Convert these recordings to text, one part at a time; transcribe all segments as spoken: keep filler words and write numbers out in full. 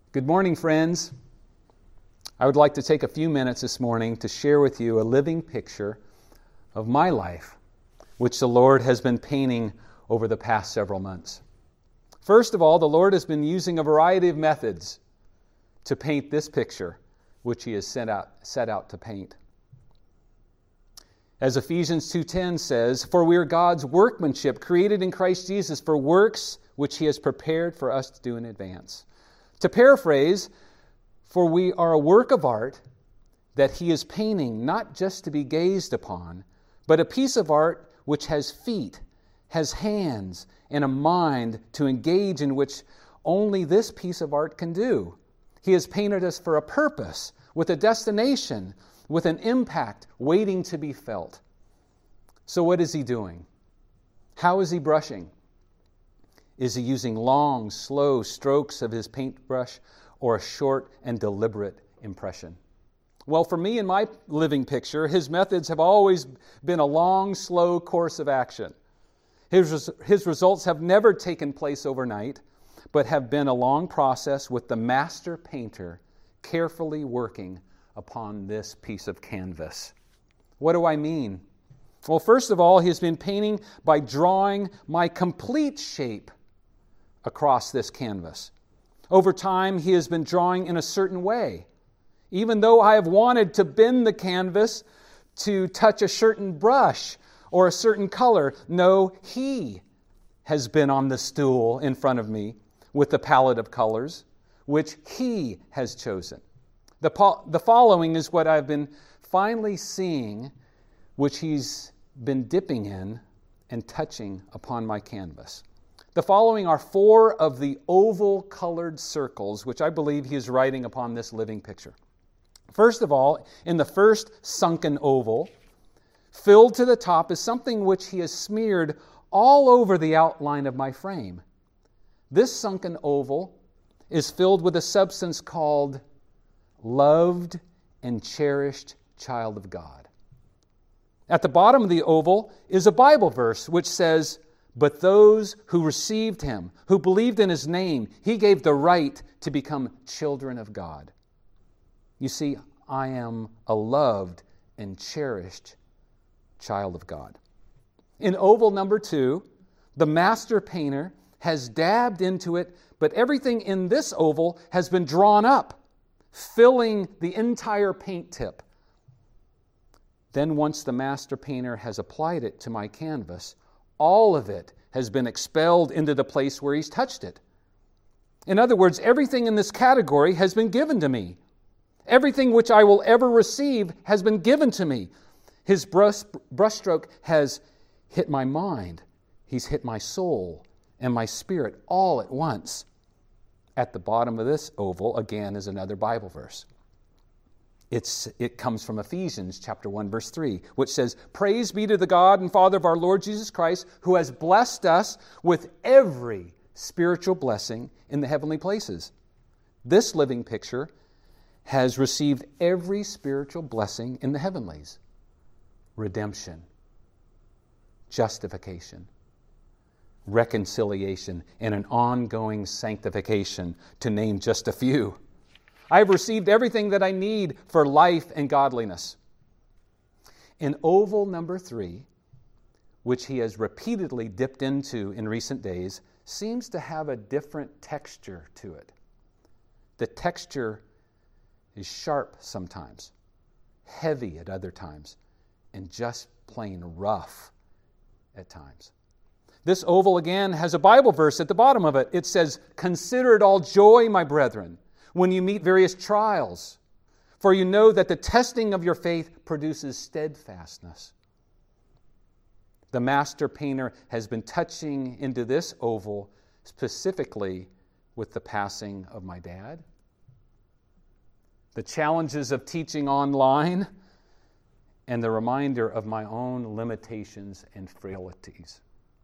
Good morning, friends. I would like to take a few minutes this morning to share with you a living picture of my life, which the Lord has been painting over the past several months. First of all, the Lord has been using a variety of methods to paint this picture, which He has set out, set out to paint. As Ephesians two ten says, "For we are God's workmanship, created in Christ Jesus for works which He has prepared for us to do in advance." To paraphrase, for we are a work of art that He is painting, not just to be gazed upon, but a piece of art which has feet, has hands, and a mind to engage in, which only this piece of art can do. He has painted us for a purpose, with a destination, with an impact waiting to be felt. So what is He doing? How is He brushing? Is He using long, slow strokes of His paintbrush or a short and deliberate impression? Well, for me in my living picture, His methods have always been a long, slow course of action. His, his results have never taken place overnight, but have been a long process with the master painter carefully working upon this piece of canvas. What do I mean? Well, first of all, He has been painting by drawing my complete shape across this canvas. Over time, He has been drawing in a certain way. Even though I have wanted to bend the canvas to touch a certain brush or a certain color, no, He has been on the stool in front of me with the palette of colors, which He has chosen. The, po- the following is what I've been finally seeing, which He's been dipping in and touching upon my canvas. The following are four of the oval-colored circles, which I believe He is writing upon this living picture. First of all, in the first sunken oval, filled to the top is something which He has smeared all over the outline of my frame. This sunken oval is filled with a substance called loved and cherished child of God. At the bottom of the oval is a Bible verse which says, "But those who received Him, who believed in His name, He gave the right to become children of God." You see, I am a loved and cherished child of God. In oval number two, the master painter has dabbed into it, but everything in this oval has been drawn up, filling the entire paint tip. Then once the master painter has applied it to my canvas, all of it has been expelled into the place where He's touched it. In other words, everything in this category has been given to me. Everything which I will ever receive has been given to me. His brush, brushstroke has hit my mind. He's hit my soul and my spirit all at once. At the bottom of this oval, again, is another Bible verse. It's, it comes from Ephesians chapter one, verse three, which says, "Praise be to the God and Father of our Lord Jesus Christ, who has blessed us with every spiritual blessing in the heavenly places." This living picture has received every spiritual blessing in the heavenlies. Redemption, justification, reconciliation, and an ongoing sanctification, to name just a few. I have received everything that I need for life and godliness. In oval number three, which He has repeatedly dipped into in recent days, seems to have a different texture to it. The texture is sharp sometimes, heavy at other times, and just plain rough at times. This oval again has a Bible verse at the bottom of it. It says, "Consider it all joy, my brethren, when you meet various trials, for you know that the testing of your faith produces steadfastness." The master painter has been touching into this oval specifically with the passing of my dad, the challenges of teaching online, and the reminder of my own limitations and frailties.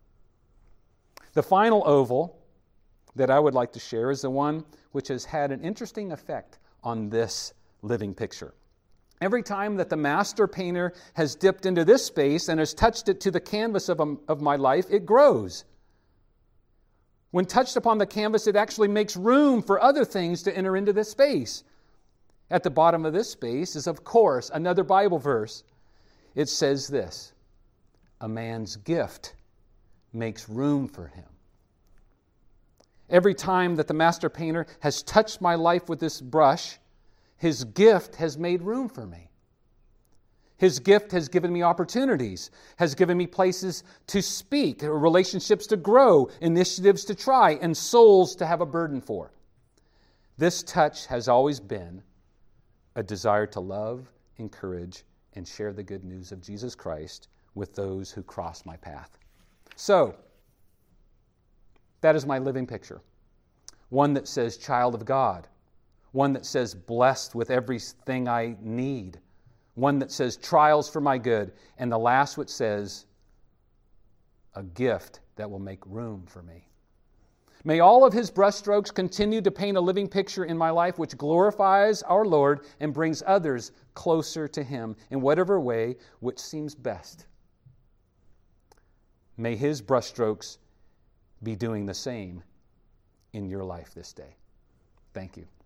The final oval that I would like to share is the one which has had an interesting effect on this living picture. Every time that the master painter has dipped into this space and has touched it to the canvas of, of my life, it grows. When touched upon the canvas, it actually makes room for other things to enter into this space. At the bottom of this space is, of course, another Bible verse. It says this: a man's gift makes room for him. Every time that the master painter has touched my life with this brush, his gift has made room for me. His gift has given me opportunities, has given me places to speak, relationships to grow, initiatives to try, and souls to have a burden for. This touch has always been a desire to love, encourage, and share the good news of Jesus Christ with those who cross my path. So, that is my living picture. One that says child of God. One that says blessed with everything I need. One that says trials for my good. And the last which says a gift that will make room for me. May all of his brushstrokes continue to paint a living picture in my life which glorifies our Lord and brings others closer to him in whatever way which seems best. May his brushstrokes be doing the same in your life this day. Thank you.